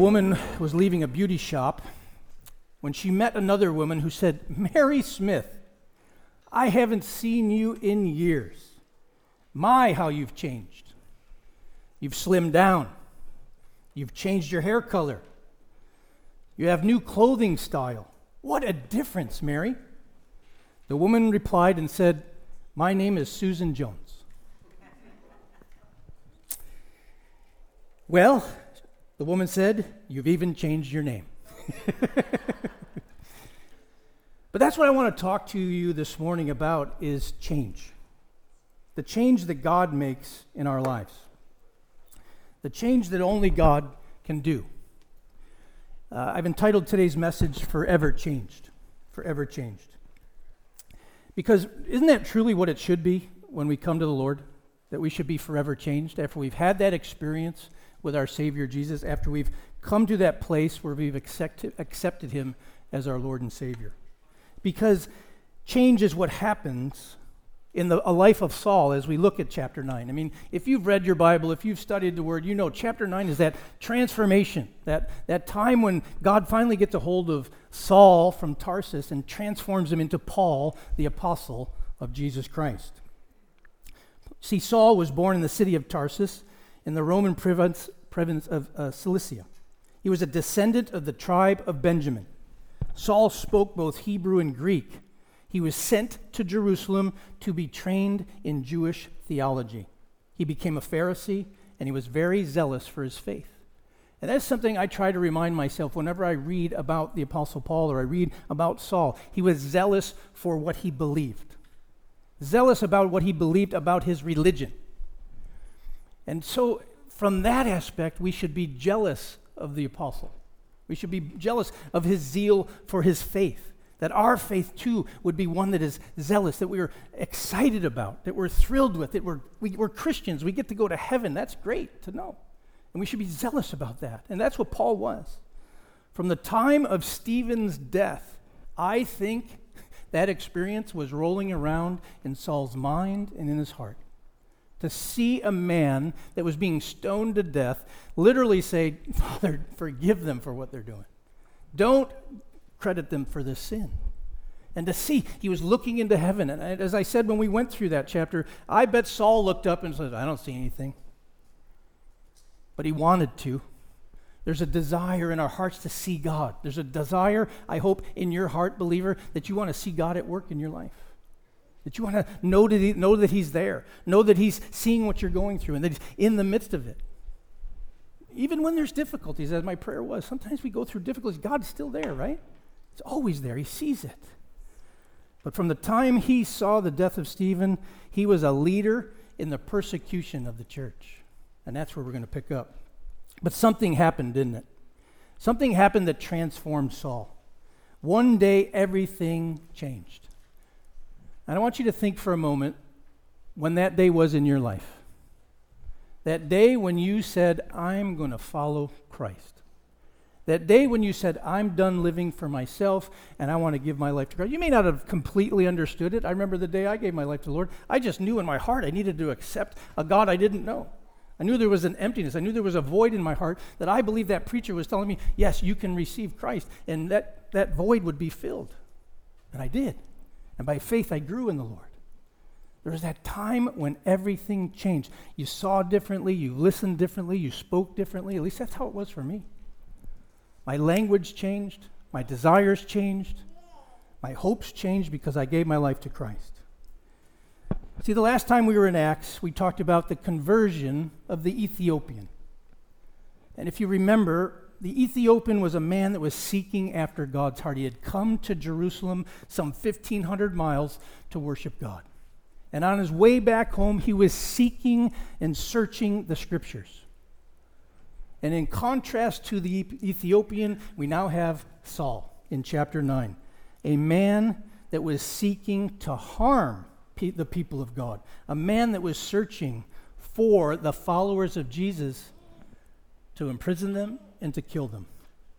woman was leaving a beauty shop when she met another woman who said, "Mary Smith, I haven't seen you in years. My, how you've changed. You've slimmed down. You've changed your hair color. You have new clothing style. What a difference, Mary." The woman replied and said, "My name is Susan Jones." "Well," the woman said, "you've even changed your name." But that's what I want to talk to you this morning about is change. The change that God makes in our lives. The change that only God can do. I've entitled today's message, Forever Changed. Forever Changed. Because isn't that truly what it should be when we come to the Lord? That we should be forever changed after we've had that experience with our Savior Jesus, after we've come to that place where we've accepted Him as our Lord and Savior. Because change is what happens in a life of Saul as we look at chapter 9. I mean, if you've read your Bible, if you've studied the Word, you know chapter 9 is that transformation, that time when God finally gets a hold of Saul from Tarsus and transforms him into Paul, the apostle of Jesus Christ. See, Saul was born in the city of Tarsus in the Roman province of Cilicia. He was a descendant of the tribe of Benjamin. Saul spoke both Hebrew and Greek. He was sent to Jerusalem to be trained in Jewish theology. He became a Pharisee, and he was very zealous for his faith. And that's something I try to remind myself whenever I read about the Apostle Paul or I read about Saul. He was zealous for what he believed. Zealous about what he believed about his religion. And so from that aspect, we should be jealous of the apostle. We should be jealous of his zeal for his faith, that our faith too would be one that is zealous, that we are excited about, that we're thrilled with, that we're Christians, we get to go to heaven. That's great to know. And we should be zealous about that. And that's what Paul was. From the time of Stephen's death, I think that experience was rolling around in Saul's mind and in his heart. To see a man that was being stoned to death literally say, "Father, forgive them for what they're doing. Don't credit them for this sin." And to see, he was looking into heaven. And as I said when we went through that chapter, I bet Saul looked up and said, "I don't see anything." But he wanted to. There's a desire in our hearts to see God. There's a desire, I hope, in your heart, believer, that you want to see God at work in your life. That you want to know that He's there. Know that He's seeing what you're going through and that He's in the midst of it. Even when there's difficulties, as my prayer was, sometimes we go through difficulties. God's still there, right? It's always there. He sees it. But from the time he saw the death of Stephen, he was a leader in the persecution of the church. And that's where we're going to pick up. But something happened, didn't it? Something happened that transformed Saul. One day, everything changed. And I want you to think for a moment when that day was in your life. That day when you said, "I'm going to follow Christ." That day when you said, "I'm done living for myself and I want to give my life to Christ." You may not have completely understood it. I remember the day I gave my life to the Lord. I just knew in my heart I needed to accept a God I didn't know. I knew there was an emptiness. I knew there was a void in my heart that I believed that preacher was telling me, yes, you can receive Christ, and that void would be filled. And I did. And by faith, I grew in the Lord. There was that time when everything changed. You saw differently, you listened differently, you spoke differently. At least that's how it was for me. My language changed. My desires changed. My hopes changed because I gave my life to Christ. See, the last time we were in Acts, we talked about the conversion of the Ethiopian. And if you remember, the Ethiopian was a man that was seeking after God's heart. He had come to Jerusalem some 1,500 miles to worship God. And on his way back home, he was seeking and searching the Scriptures. And in contrast to the Ethiopian, we now have Saul in chapter 9, a man that was seeking to harm the people of God, a man that was searching for the followers of Jesus to imprison them and to kill them.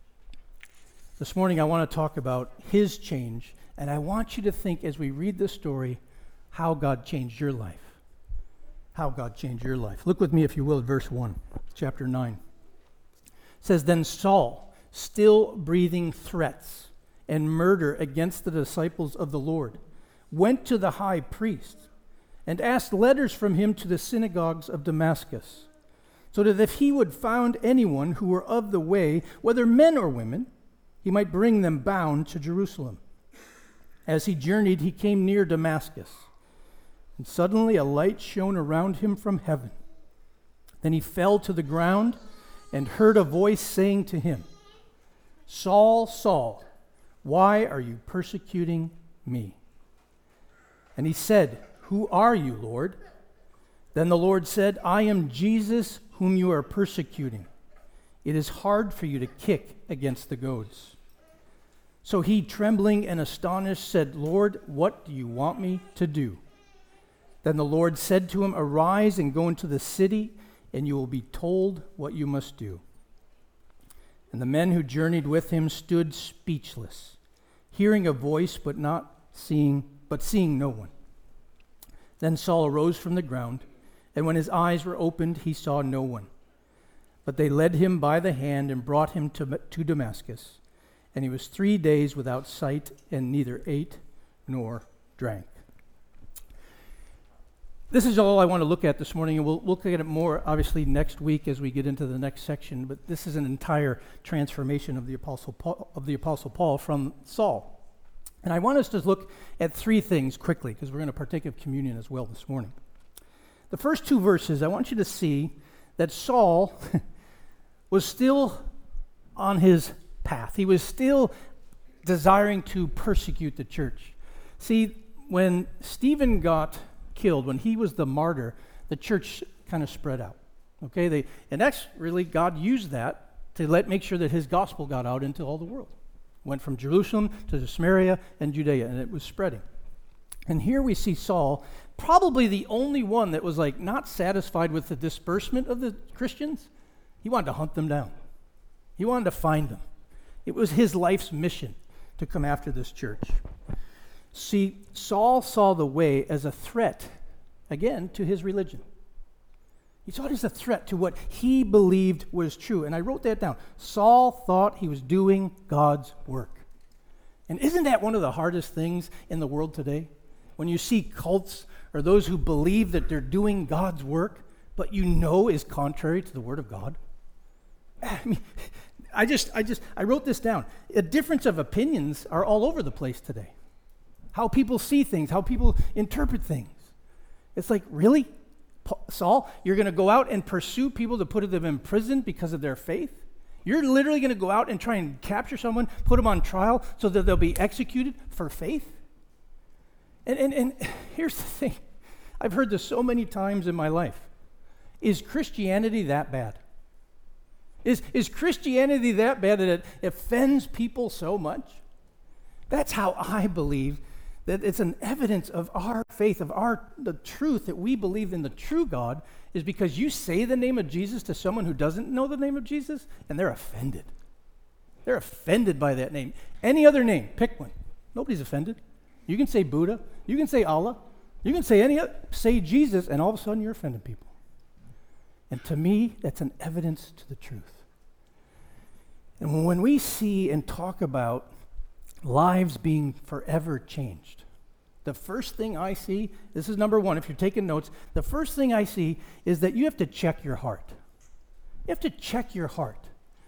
This morning I want to talk about his change, and I want you to think as we read this story how God changed your life. How God changed your life. Look with me, if you will, at verse 1, chapter 9. says, "Then Saul, still breathing threats and murder against the disciples of the Lord, went to the high priest and asked letters from him to the synagogues of Damascus, so that if he would found anyone who were of the way, whether men or women, he might bring them bound to Jerusalem. As he journeyed, he came near Damascus, and suddenly a light shone around him from heaven. Then he fell to the ground and heard a voice saying to him, 'Saul, Saul, why are you persecuting me?' And he said, 'Who are you, Lord?' Then the Lord said, 'I am Jesus whom you are persecuting. It is hard for you to kick against the goads.' So he, trembling and astonished, said, 'Lord, what do you want me to do?' Then the Lord said to him, 'Arise and go into the city, and you will be told what you must do.' And the men who journeyed with him stood speechless, hearing a voice but seeing no one. Then Saul arose from the ground, and when his eyes were opened, he saw no one. But they led him by the hand and brought him to Damascus. And he was 3 days without sight, and neither ate nor drank." This is all I want to look at this morning, and we'll look at it more, obviously, next week as we get into the next section. But this is an entire transformation of the Apostle Paul from Saul. And I want us to look at 3 things quickly, because we're going to partake of communion as well this morning. The first 2 verses, I want you to see that Saul was still on his path. He was still desiring to persecute the church. See, when Stephen got killed, when he was the martyr, the church kind of spread out. Okay, and that's really, God used that to make sure that his gospel got out into all the world. Went from Jerusalem to Samaria and Judea, and it was spreading. And here we see Saul, probably the only one that was not satisfied with the disbursement of the Christians. He wanted to hunt them down. He wanted to find them. It was his life's mission to come after this church. See, Saul saw the way as a threat, again, to his religion. He saw it as a threat to what he believed was true. And I wrote that down. Saul thought he was doing God's work. And isn't that one of the hardest things in the world today? When you see cults or those who believe that they're doing God's work, but is contrary to the Word of God. I mean, I wrote this down. A difference of opinions are all over the place today. How people see things, how people interpret things. It's like, really? Saul, you're going to go out and pursue people to put them in prison because of their faith? You're literally going to go out and try and capture someone, put them on trial so that they'll be executed for faith? And here's the thing. I've heard this so many times in my life. Is Christianity that bad? Is Christianity that bad that it offends people so much? That's how I believe that it's an evidence of our faith, of the truth that we believe in the true God, is because you say the name of Jesus to someone who doesn't know the name of Jesus, and they're offended. They're offended by that name. Any other name, pick one. Nobody's offended. You can say Buddha, you can say Allah, you can say Jesus, and all of a sudden you're offending people. And to me, that's an evidence to the truth. And when we see and talk about lives being forever changed, the first thing I see, this is number 1, if you're taking notes, the first thing I see is that you have to check your heart. You have to check your heart.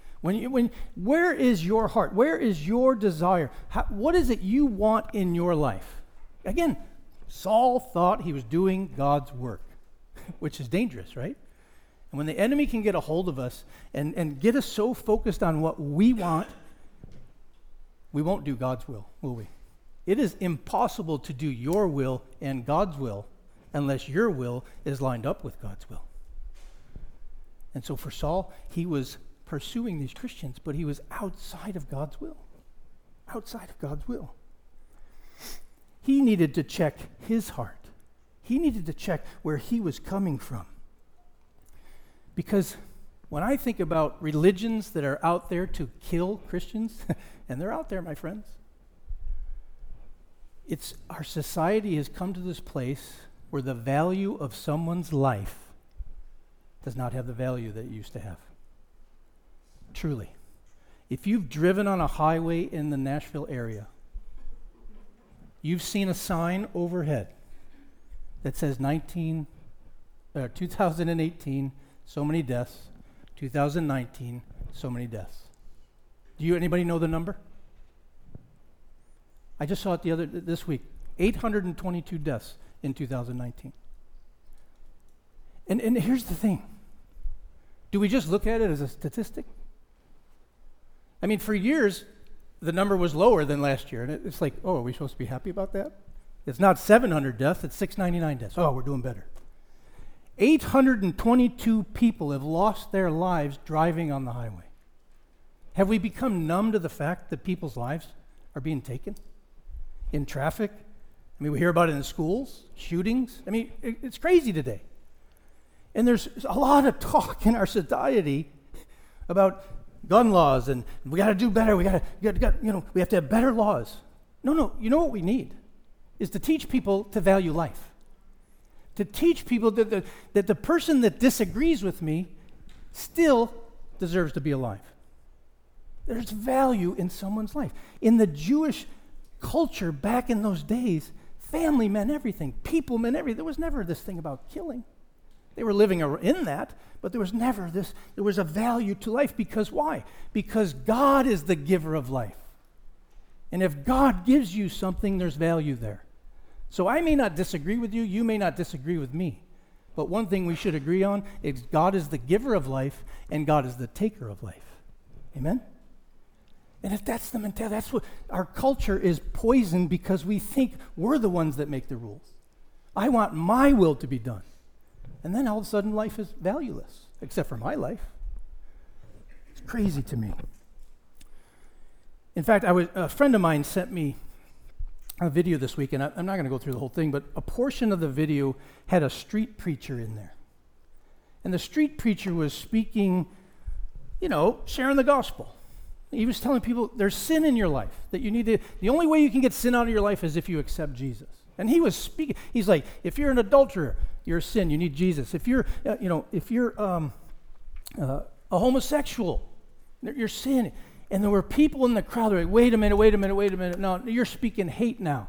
Where is your heart? Where is your desire? What is it you want in your life? Again, Saul thought he was doing God's work, which is dangerous, right? And when the enemy can get a hold of us and get us so focused on what we want, we won't do God's will we? It is impossible to do your will and God's will unless your will is lined up with God's will. And so for Saul, he was pursuing these Christians, but he was outside of God's will. Outside of God's will. He needed to check his heart. He needed to check where he was coming from. Because when I think about religions that are out there to kill Christians, and they're out there, my friends, our society has come to this place where the value of someone's life does not have the value that it used to have. truly. If you've driven on a highway in the Nashville area, you've seen a sign overhead that says 2018, so many deaths, 2019, so many deaths. Anybody know the number? I just saw it this week, 822 deaths in 2019. And here's the thing. Do we just look at it as a statistic? I mean, for years, the number was lower than last year. And it's like, oh, are we supposed to be happy about that? It's not 700 deaths, it's 699 deaths. Oh, we're doing better. 822 people have lost their lives driving on the highway. Have we become numb to the fact that people's lives are being taken in traffic? I mean, we hear about it in schools, shootings. I mean, it's crazy today. And there's a lot of talk in our society about gun laws and we got to do better. We have to have better laws. No. You know what we need is to teach people to value life. To teach people that the person that disagrees with me still deserves to be alive. There's value in someone's life. In the Jewish culture back in those days, family meant everything. People meant everything. There was never this thing about killing. They were living in that, but there was never this. There was a value to life because why? Because God is the giver of life. And if God gives you something, there's value there. So I may not disagree with you, you may not disagree with me. But one thing we should agree on is God is the giver of life and God is the taker of life. Amen? And if that's the mentality, that's what our culture is poisoned because we think we're the ones that make the rules. I want my will to be done. And then all of a sudden life is valueless, except for my life. It's crazy to me. In fact, a friend of mine sent me a video this week, and I'm not going to go through the whole thing, but a portion of the video had a street preacher in there. And the street preacher was speaking, sharing the gospel. He was telling people there's sin in your life, that you need to, the only way you can get sin out of your life is if you accept Jesus. And he was speaking, he's like, if you're an adulterer, you're a sin, you need Jesus. If you're, a homosexual, you're sin. And there were people in the crowd that were like, wait a minute. No, you're speaking hate now.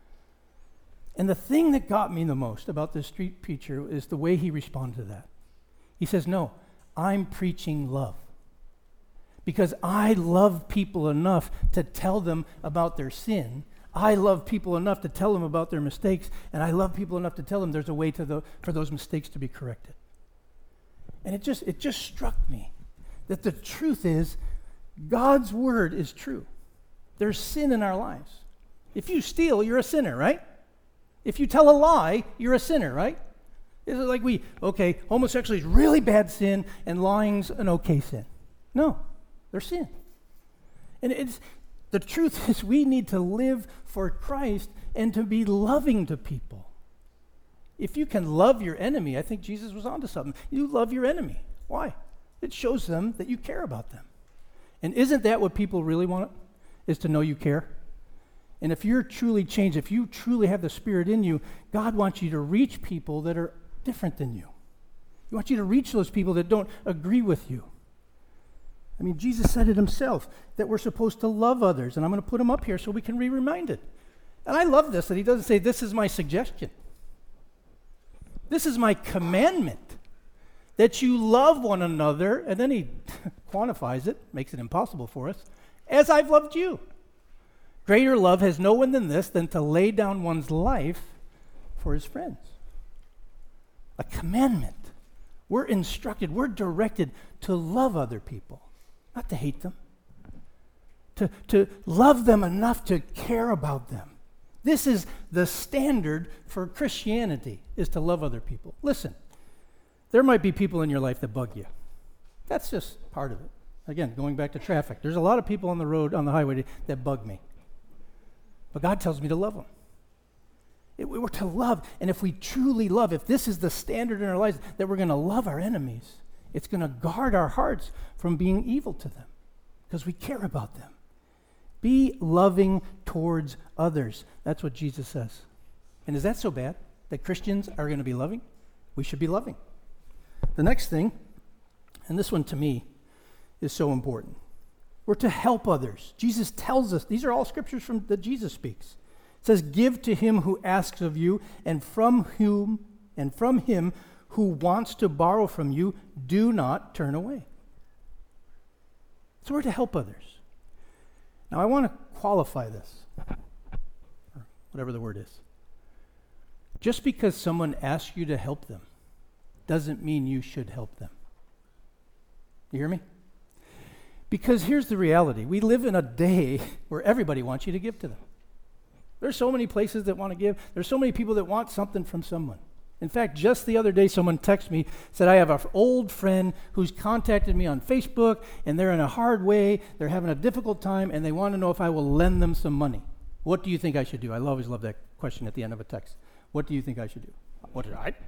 And the thing that got me the most about this street preacher is the way he responded to that. He says, no, I'm preaching love. Because I love people enough to tell them about their sin. I love people enough to tell them about their mistakes. And I love people enough to tell them there's a way for those mistakes to be corrected. And it just struck me that the truth is, God's word is true. There's sin in our lives. If you steal, you're a sinner, right? If you tell a lie, you're a sinner, right? Is it like homosexuality is really bad sin and lying's an okay sin? No, they're sin. And the truth is we need to live for Christ and to be loving to people. If you can love your enemy, I think Jesus was onto something. You love your enemy. Why? It shows them that you care about them. And isn't that what people really want? Is to know you care? And if you're truly changed, if you truly have the Spirit in you, God wants you to reach people that are different than you. He wants you to reach those people that don't agree with you. I mean, Jesus said it himself, that we're supposed to love others. And I'm going to put them up here so we can be reminded. And I love this, that he doesn't say, this is my suggestion. This is my commandment. That you love one another, and then he quantifies it, makes it impossible for us, as I've loved you. Greater love has no one than this, than to lay down one's life for his friends. A commandment. We're instructed, we're directed to love other people, not to hate them. To love them enough to care about them. This is the standard for Christianity, is to love other people. Listen. There might be people in your life that bug you. That's just part of it. Again, going back to traffic. There's a lot of people on the road, on the highway, that bug me. But God tells me to love them. We're to love. And if we truly love, if this is the standard in our lives, that we're going to love our enemies, it's going to guard our hearts from being evil to them because we care about them. Be loving towards others. That's what Jesus says. And is that so bad that Christians are going to be loving? We should be loving. The next thing, and this one to me is so important. We're to help others. Jesus tells us, these are all scriptures that Jesus speaks. It says, give to him who asks of you, and from him who wants to borrow from you, do not turn away. So we're to help others. Now I want to qualify this, or whatever the word is. Just because someone asks you to help them doesn't mean you should help them. You hear me? Because here's the reality. We live in a day where everybody wants you to give to them. There's so many places that want to give. There's so many people that want something from someone. In fact, just the other day, someone texted me, said, I have an old friend who's contacted me on Facebook, and they're in a hard way, they're having a difficult time, and they want to know if I will lend them some money. What do you think I should do? I always love that question at the end of a text. What do you think I should do? What did I?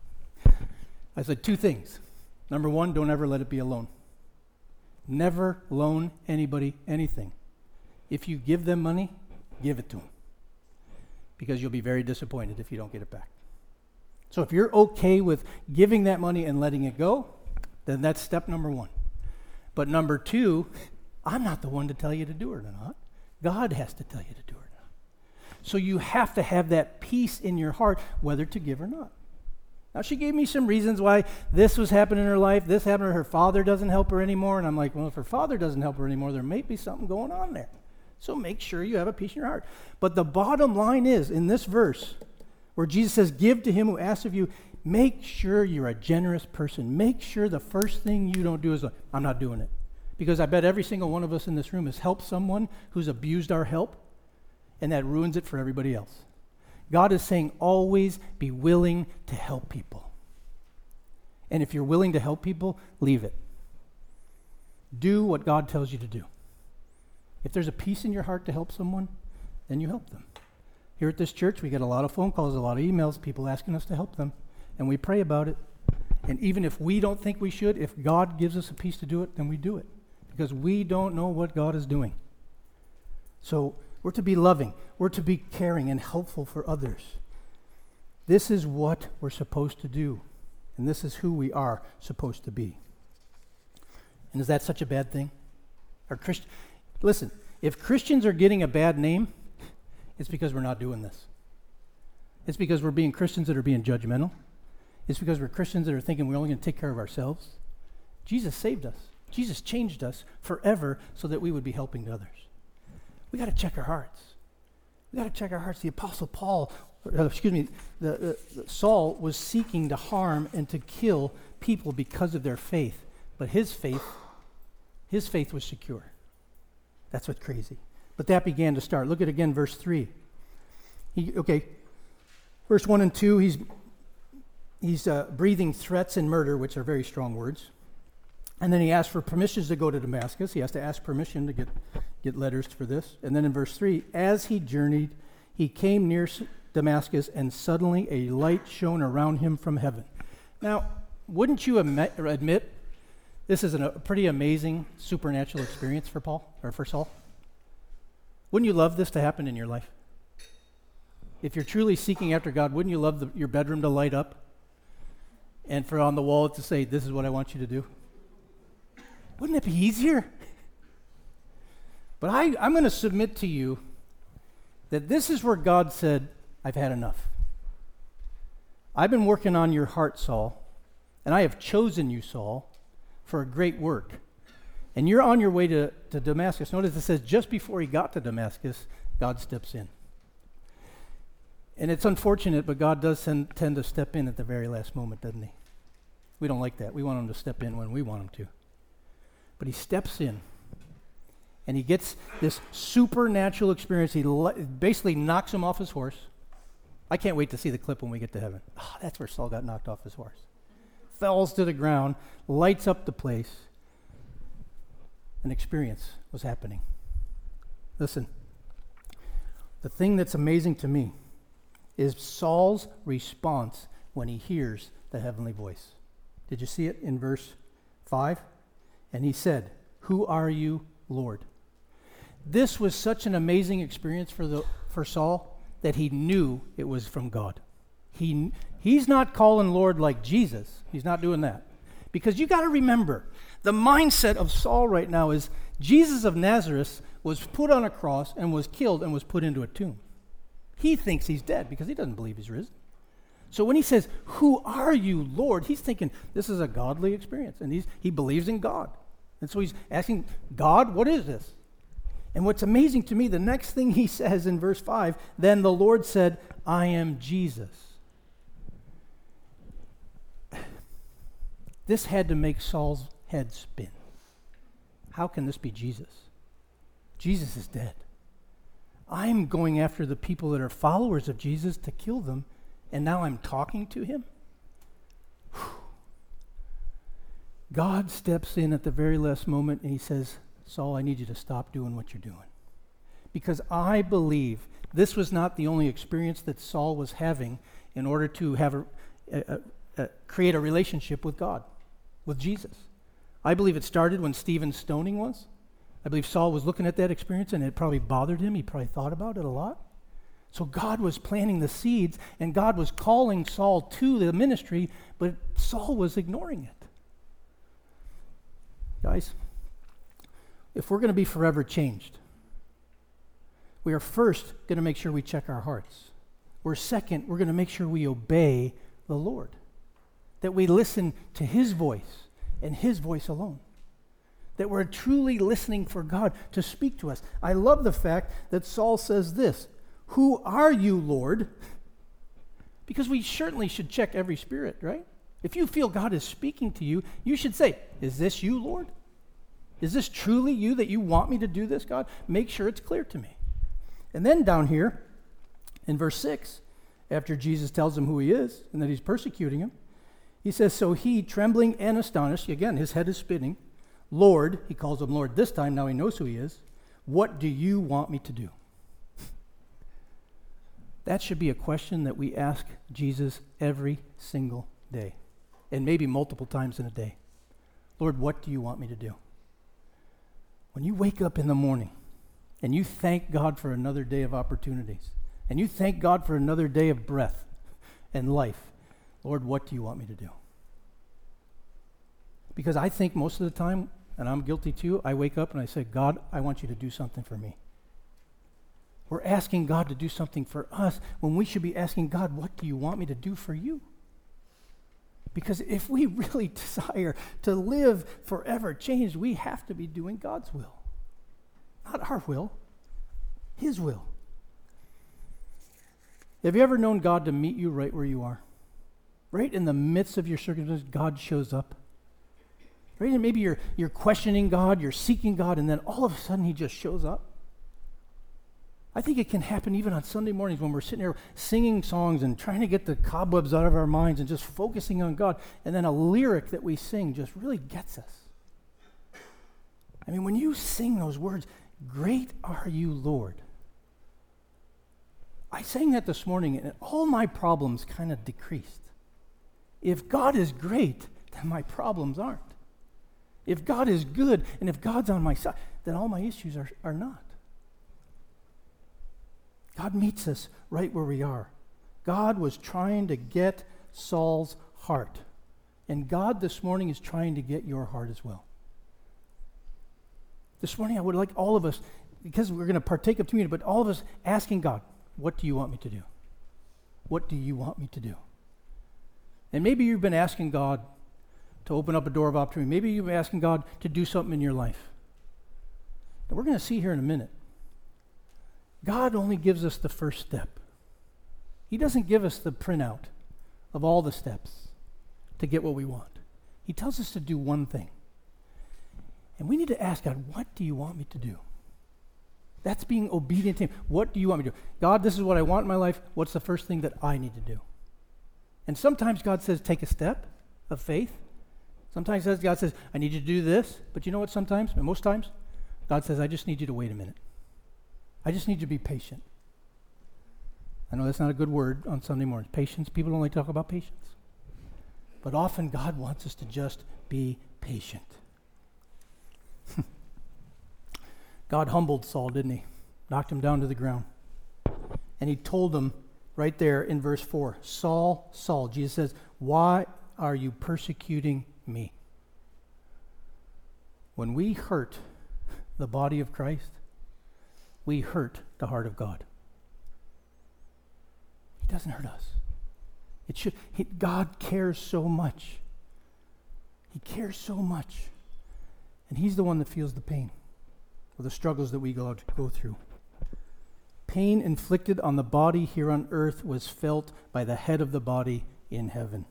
I said 2 things. Number 1, don't ever let it be a loan. Never loan anybody anything. If you give them money, give it to them. Because you'll be very disappointed if you don't get it back. So if you're okay with giving that money and letting it go, then that's step number 1. But number 2, I'm not the one to tell you to do it or not. God has to tell you to do it or not. So you have to have that peace in your heart whether to give or not. Now, she gave me some reasons why this was happening in her life. This happened. Her father doesn't help her anymore. And I'm like, well, if her father doesn't help her anymore, there may be something going on there. So make sure you have a peace in your heart. But the bottom line is, in this verse, where Jesus says, give to him who asks of you, make sure you're a generous person. Make sure the first thing you don't do is, I'm not doing it. Because I bet every single one of us in this room has helped someone who's abused our help, and that ruins it for everybody else. God is saying always be willing to help people. And if you're willing to help people, leave it. Do what God tells you to do. If there's a peace in your heart to help someone, then you help them. Here at this church, we get a lot of phone calls, a lot of emails, people asking us to help them, and we pray about it. And even if we don't think we should, if God gives us a peace to do it, then we do it. Because we don't know what God is doing. So we're to be loving. We're to be caring and helpful for others. This is what we're supposed to do. And this is who we are supposed to be. And is that such a bad thing? Listen, if Christians are getting a bad name, it's because we're not doing this. It's because we're being Christians that are being judgmental. It's because we're Christians that are thinking we're only going to take care of ourselves. Jesus saved us. Jesus changed us forever so that we would be helping to others. We got to check our hearts. We got to check our hearts. The Apostle Saul was seeking to harm and to kill people because of their faith, but his faith was secure. That's what's crazy. But that began to start. Look at again verse 3. Verse 1 and 2, he's breathing threats and murder, which are very strong words. And then he asked for permissions to go to Damascus. He has to ask permission to get letters for this. And then in verse 3, as he journeyed, he came near Damascus, and suddenly a light shone around him from heaven. Now, wouldn't you admit this is a pretty amazing supernatural experience for Saul? Wouldn't you love this to happen in your life? If you're truly seeking after God, wouldn't you love your bedroom to light up and for on the wall to say, this is what I want you to do? Wouldn't it be easier? But I'm going to submit to you that this is where God said, I've had enough. I've been working on your heart, Saul, and I have chosen you, Saul, for a great work. And you're on your way to Damascus. Notice it says just before he got to Damascus, God steps in. And it's unfortunate, but God does tend to step in at the very last moment, doesn't he? We don't like that. We want him to step in when we want him to. But he steps in, and he gets this supernatural experience. He basically knocks him off his horse. I can't wait to see the clip when we get to heaven. Oh, that's where Saul got knocked off his horse. Falls to the ground, lights up the place. An experience was happening. Listen, the thing that's amazing to me is Saul's response when he hears the heavenly voice. Did you see it in verse 5? And he said, "Who are you, Lord?" This was such an amazing experience for Saul that he knew it was from God. He's not calling Lord like Jesus. He's not doing that. Because you got to remember, the mindset of Saul right now is Jesus of Nazareth was put on a cross and was killed and was put into a tomb. He thinks he's dead because he doesn't believe he's risen. So when he says, "Who are you, Lord?" he's thinking this is a godly experience, and he believes in God. And so he's asking, "God, what is this?" And what's amazing to me, the next thing he says in verse 5, "Then the Lord said, I am Jesus." This had to make Saul's head spin. How can this be Jesus? Jesus is dead. I'm going after the people that are followers of Jesus to kill them, and now I'm talking to him? Whew. God steps in at the very last moment and he says, "Saul, I need you to stop doing what you're doing." Because I believe this was not the only experience that Saul was having in order to have create a relationship with God, with Jesus. I believe it started when Stephen's stoning was. I believe Saul was looking at that experience and it probably bothered him. He probably thought about it a lot. So God was planting the seeds and God was calling Saul to the ministry, but Saul was ignoring it. Guys, if we're going to be forever changed, we are first going to make sure we check our hearts. We're going to make sure we obey the Lord, that we listen to his voice and his voice alone, that we're truly listening for God to speak to us. I love the fact that Saul says this, "Who are you, Lord?" Because we certainly should check every spirit, right? If you feel God is speaking to you, you should say, "Is this you, Lord? Is this truly you that you want me to do this, God? Make sure it's clear to me." And then down here in verse 6, after Jesus tells him who he is and that he's persecuting him, he says, "So he, trembling and astonished," again, his head is spinning, "Lord," he calls him Lord this time, now he knows who he is, "what do you want me to do?" That should be a question that we ask Jesus every single day, and maybe multiple times in a day. Lord, what do you want me to do? When you wake up in the morning and you thank God for another day of opportunities, and you thank God for another day of breath and life, Lord, what do you want me to do? Because I think most of the time, and I'm guilty too, I wake up and I say, "God, I want you to do something for me." We're asking God to do something for us when we should be asking God, "What do you want me to do for you?" Because if we really desire to live forever changed, we have to be doing God's will. Not our will, his will. Have you ever known God to meet you right where you are? Right in the midst of your circumstances, God shows up. Right? And maybe you're questioning God, you're seeking God, and then all of a sudden he just shows up. I think it can happen even on Sunday mornings when we're sitting here singing songs and trying to get the cobwebs out of our minds and just focusing on God, and then a lyric that we sing just really gets us. I mean, when you sing those words, "Great are you, Lord." I sang that this morning, and all my problems kind of decreased. If God is great, then my problems aren't. If God is good, and if God's on my side, then all my issues are not. God meets us right where we are. God was trying to get Saul's heart, and God this morning is trying to get your heart as well. This morning I would like all of us, because we're going to partake of communion, but all of us asking God, "What do you want me to do? What do you want me to do?" And maybe you've been asking God to open up a door of opportunity. Maybe you've been asking God to do something in your life. And we're going to see here in a minute. God only gives us the first step. He doesn't give us the printout of all the steps to get what we want. He tells us to do one thing. And we need to ask God, "What do you want me to do?" That's being obedient to him. What do you want me to do? God, this is what I want in my life. What's the first thing that I need to do? And sometimes God says, take a step of faith. Sometimes God says, I need you to do this. But you know what sometimes, and most times, God says, I just need you to wait a minute. I just need you to be patient. I know that's not a good word on Sunday mornings. Patience, people only talk about patience. But often God wants us to just be patient. God humbled Saul, didn't he? Knocked him down to the ground. And he told him right there in verse 4, Saul, Saul, Jesus says, why are you persecuting me? When we hurt the body of Christ, we hurt the heart of God. He doesn't hurt us. God cares so much. He cares so much. And he's the one that feels the pain or the struggles that we go through. Pain inflicted on the body here on earth was felt by the head of the body in heaven.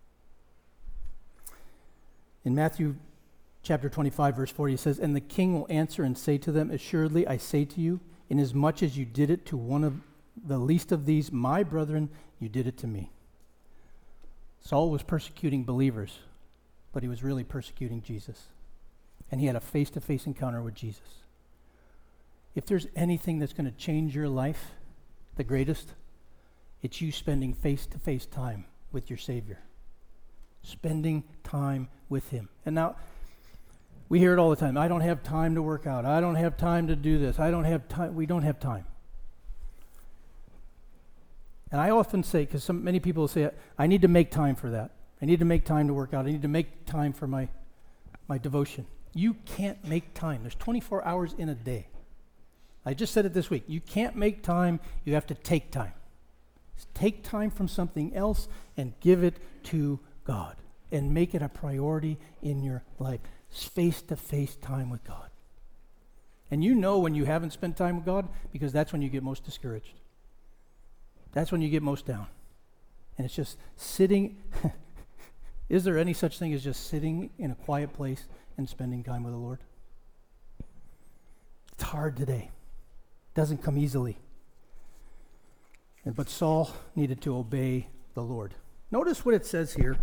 In Matthew chapter 25, verse 40, it says, "And the king will answer and say to them, Assuredly, I say to you, inasmuch as you did it to one of the least of these, my brethren, you did it to me." Saul was persecuting believers, but he was really persecuting Jesus. And he had a face-to-face encounter with Jesus. If there's anything that's going to change your life, the greatest, it's you spending face-to-face time with your Savior. Spending time with him. And now, we hear it all the time. I don't have time to work out. I don't have time to do this. I don't have time. We don't have time. And I often say, because many people say, I need to make time for that. I need to make time to work out. I need to make time for my devotion. You can't make time. There's 24 hours in a day. I just said it this week. You can't make time. You have to take time. Take time from something else and give it to God. And make it a priority in your life. Face-to-face time with God. And you know when you haven't spent time with God, because that's when you get most discouraged. That's when you get most down. And it's just sitting. Is there any such thing as just sitting in a quiet place and spending time with the Lord? It's hard today. It doesn't come easily. But Saul needed to obey the Lord. Notice what it says here.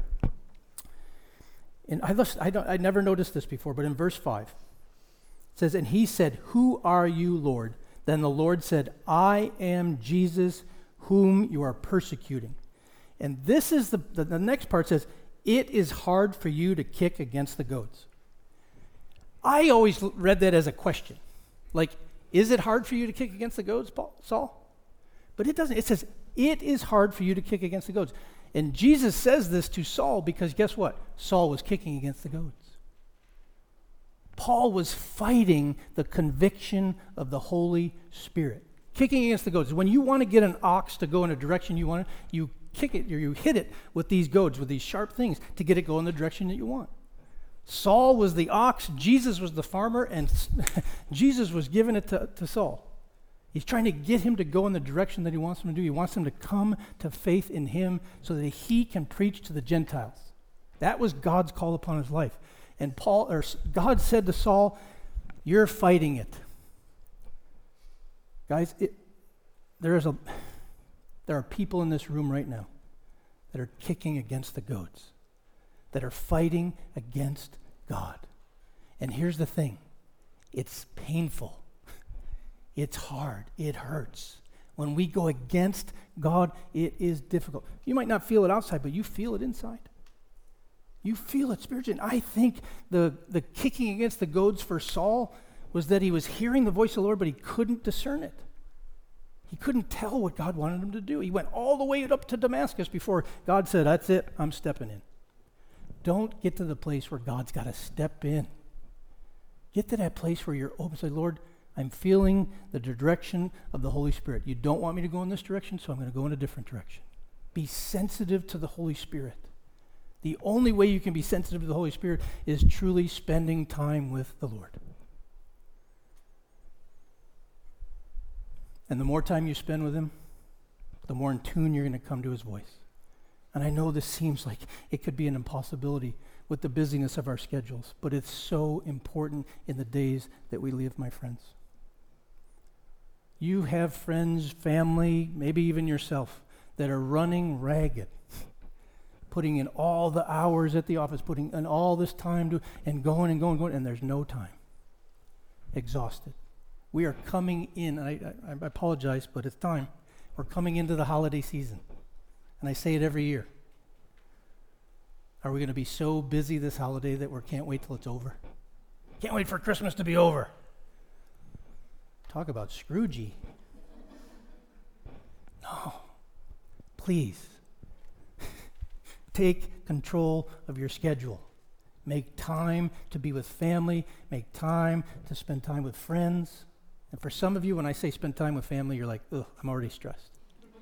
And I never noticed this before, but in verse 5, it says, "And he said, 'Who are you, Lord?' Then the Lord said, 'I am Jesus, whom you are persecuting.'" And this is the next part says, "It is hard for you to kick against the goads." I always read that as a question. Like, is it hard for you to kick against the goads, Saul? But it doesn't. It says, it is hard for you to kick against the goads. And Jesus says this to Saul because guess what? Saul was kicking against the goads. Paul was fighting the conviction of the Holy Spirit. Kicking against the goads. When you want to get an ox to go in a direction you want it, you kick it or you hit it with these goads, with these sharp things to get it go in the direction that you want. Saul was the ox, Jesus was the farmer, and Jesus was giving it to Saul. He's trying to get him to go in the direction that he wants him to do. He wants him to come to faith in him so that he can preach to the Gentiles. That was God's call upon his life. And God said to Saul, "You're fighting it." Guys, there are people in this room right now that are kicking against the goads, that are fighting against God. And here's the thing. It's painful. It's hard. It hurts. When we go against God, it is difficult. You might not feel it outside, but you feel it inside. You feel it spiritually. And I think the kicking against the goads for Saul was that he was hearing the voice of the Lord, but he couldn't discern it. He couldn't tell what God wanted him to do. He went all the way up to Damascus before God said, "That's it, I'm stepping in." Don't get to the place where God's got to step in. Get to that place where you're open. Say, "Lord, I'm feeling the direction of the Holy Spirit. You don't want me to go in this direction, so I'm going to go in a different direction." Be sensitive to the Holy Spirit. The only way you can be sensitive to the Holy Spirit is truly spending time with the Lord. And the more time you spend with him, the more in tune you're going to come to his voice. And I know this seems like it could be an impossibility with the busyness of our schedules, but it's so important in the days that we live, my friends. You have friends, family, maybe even yourself, that are running ragged, putting in all the hours at the office, putting in all this time and going, and there's no time. Exhausted. We are coming in, and I apologize, but it's time. We're coming into the holiday season. And I say it every year. Are we going to be so busy this holiday that we can't wait till it's over? Can't wait for Christmas to be over. Talk about Scroogey. No. Please. Take control of your schedule. Make time to be with family. Make time to spend time with friends. And for some of you, when I say spend time with family, you're like, ugh, I'm already stressed.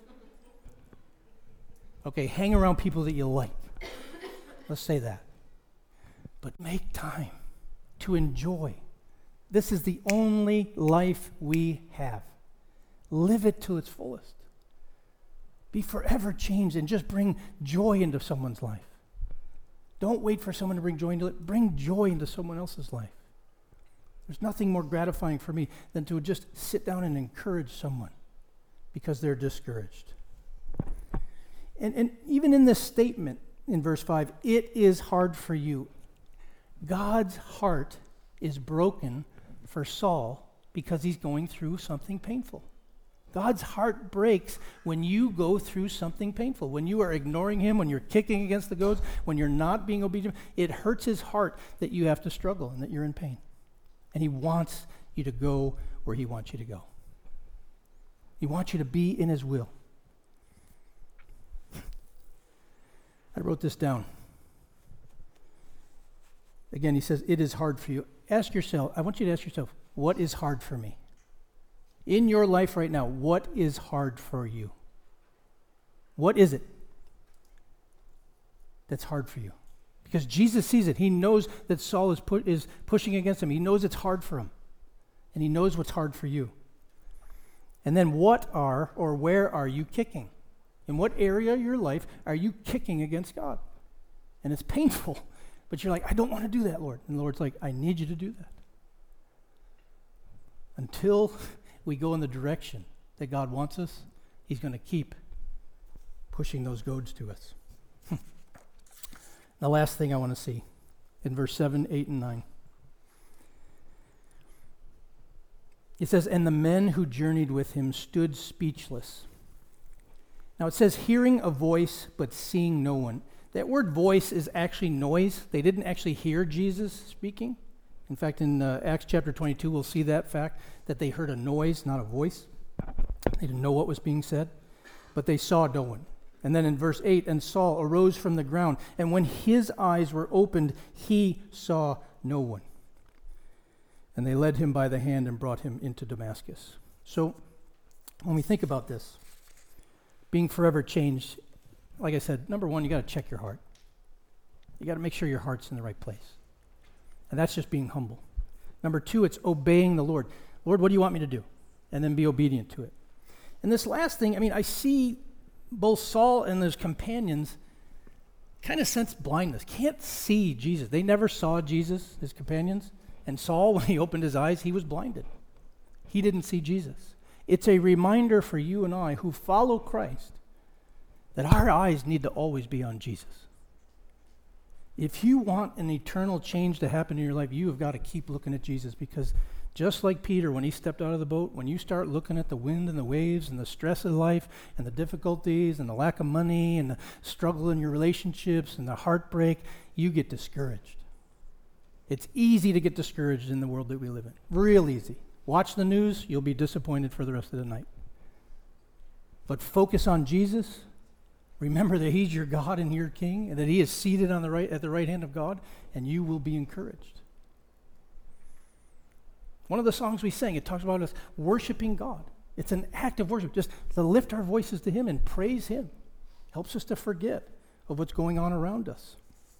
Okay, hang around people that you like. Let's say that. But make time to enjoy. This is the only life we have. Live it to its fullest. Be forever changed and just bring joy into someone's life. Don't wait for someone to bring joy into it. Bring joy into someone else's life. There's nothing more gratifying for me than to just sit down and encourage someone because they're discouraged. And even in this statement in verse 5, it is hard for you. God's heart is broken for Saul because he's going through something painful. God's heart breaks when you go through something painful. When you are ignoring him, when you're kicking against the goads, when you're not being obedient, it hurts his heart that you have to struggle and that you're in pain. And he wants you to go where he wants you to go. He wants you to be in his will. I wrote this down. Again, he says, it is hard for you. Ask yourself, I want you to ask yourself, what is hard for me? In your life right now, what is hard for you? What is it that's hard for you? Because Jesus sees it. He knows that Saul is pushing against him. He knows it's hard for him. And he knows what's hard for you. And then where are you kicking? In what area of your life are you kicking against God? And it's painful. But you're like, I don't want to do that, Lord. And the Lord's like, I need you to do that. Until we go in the direction that God wants us, he's going to keep pushing those goads to us. The last thing I want to see in verse 7, 8, and 9. It says, and the men who journeyed with him stood speechless. Now it says, hearing a voice but seeing no one. That word voice is actually noise. They didn't actually hear Jesus speaking. In fact, in Acts chapter 22, we'll see that fact, that they heard a noise, not a voice. They didn't know what was being said, but they saw no one. And then in verse 8, and Saul arose from the ground, and when his eyes were opened, he saw no one. And they led him by the hand and brought him into Damascus. So when we think about this, being forever changed, like I said, number one, you got to check your heart. You got to make sure your heart's in the right place. And that's just being humble. Number two, it's obeying the Lord. Lord, what do you want me to do? And then be obedient to it. And this last thing, I see both Saul and his companions kind of sense blindness, can't see Jesus. They never saw Jesus, his companions. And Saul, when he opened his eyes, he was blinded. He didn't see Jesus. It's a reminder for you and I who follow Christ that our eyes need to always be on Jesus. If you want an eternal change to happen in your life, you have got to keep looking at Jesus, because just like Peter, when he stepped out of the boat, when you start looking at the wind and the waves and the stress of life and the difficulties and the lack of money and the struggle in your relationships and the heartbreak, you get discouraged. It's easy to get discouraged in the world that we live in. Real easy. Watch the news, you'll be disappointed for the rest of the night. But focus on Jesus. Remember that he's your God and your King, and that he is seated on at the right hand of God, and you will be encouraged. One of the songs we sang, it talks about us worshiping God. It's an act of worship, just to lift our voices to him and praise him. Helps us to forget of what's going on around us.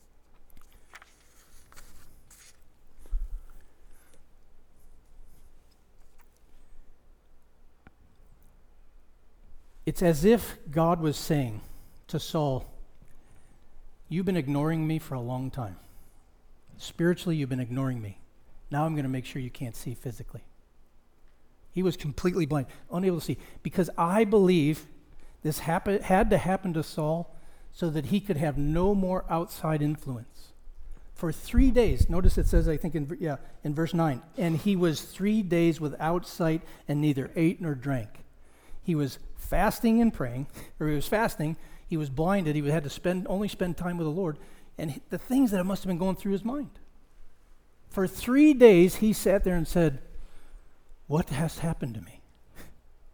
It's as if God was saying to Saul, you've been ignoring me for a long time. Spiritually, you've been ignoring me. Now I'm going to make sure you can't see physically. He was completely blind, unable to see, because I believe this had to happen to Saul so that he could have no more outside influence. For 3 days, notice it says, I think in verse 9, and he was 3 days without sight and neither ate nor drank. He was fasting and praying, or he was fasting, he was blinded, he had to only spend time with the Lord, and the things that must have been going through his mind. For 3 days, he sat there and said, what has happened to me?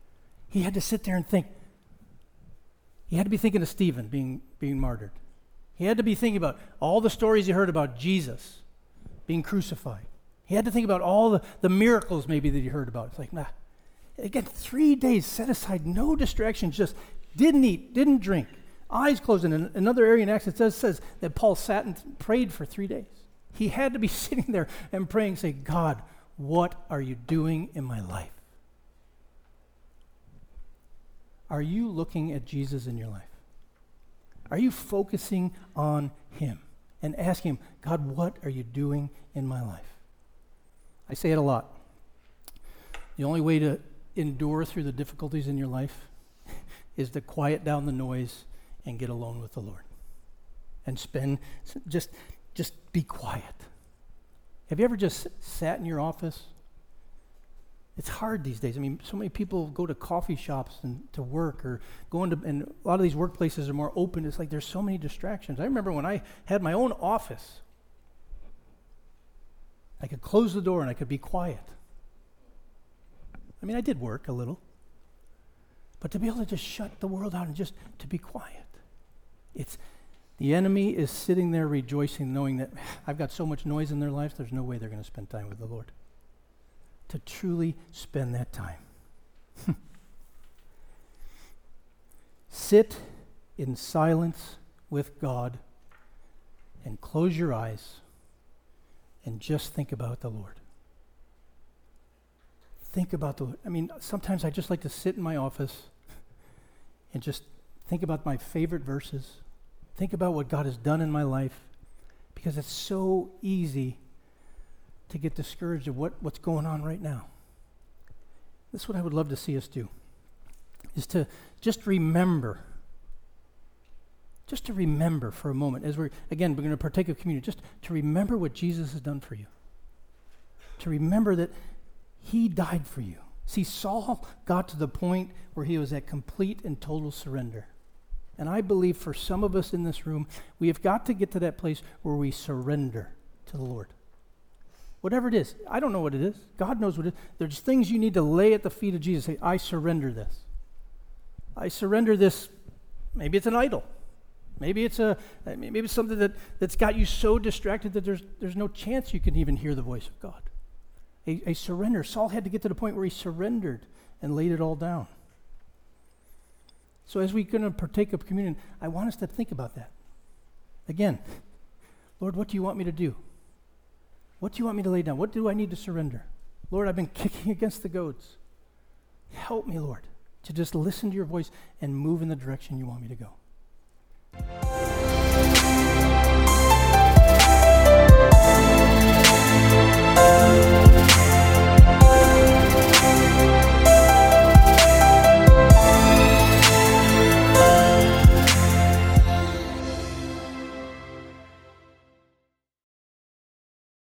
He had to sit there and think. He had to be thinking of Stephen being martyred. He had to be thinking about all the stories he heard about Jesus being crucified. He had to think about all the miracles maybe that he heard about. It's like, nah. Again, 3 days set aside, no distractions, just didn't eat, didn't drink, eyes closed. In another area in Acts, it says that Paul sat and prayed for 3 days. He had to be sitting there and praying, say, God, what are you doing in my life? Are you looking at Jesus in your life? Are you focusing on him and asking him, God, what are you doing in my life? I say it a lot. The only way to endure through the difficulties in your life is to quiet down the noise and get alone with the Lord. And just be quiet. Have you ever just sat in your office? It's hard these days. I mean, so many people go to coffee shops and to work or and a lot of these workplaces are more open. It's like there's so many distractions. I remember when I had my own office, I could close the door and I could be quiet. I mean, I did work a little, but to be able to just shut the world out and just to be quiet. The enemy is sitting there rejoicing, knowing that I've got so much noise in their lives, there's no way they're going to spend time with the Lord. To truly spend that time. Sit in silence with God and close your eyes and just think about the Lord. Think about the Lord. I mean, sometimes I just like to sit in my office and just think about my favorite verses. Think about what God has done in my life, because it's so easy to get discouraged of what's going on right now. This is what I would love to see us do, is to just remember for a moment, as we're going to partake of communion, just to remember what Jesus has done for you. To remember that he died for you. See, Saul got to the point where he was at complete and total surrender. And I believe for some of us in this room, we have got to get to that place where we surrender to the Lord. Whatever it is, I don't know what it is. God knows what it is. There's things you need to lay at the feet of Jesus. Say, I surrender this. I surrender this. Maybe it's an idol. Maybe it's something that's got you so distracted that there's no chance you can even hear the voice of God. A surrender. Saul had to get to the point where he surrendered and laid it all down. So as we're going to partake of communion, I want us to think about that. Again, Lord, what do you want me to do? What do you want me to lay down? What do I need to surrender? Lord, I've been kicking against the goads. Help me, Lord, to just listen to your voice and move in the direction you want me to go.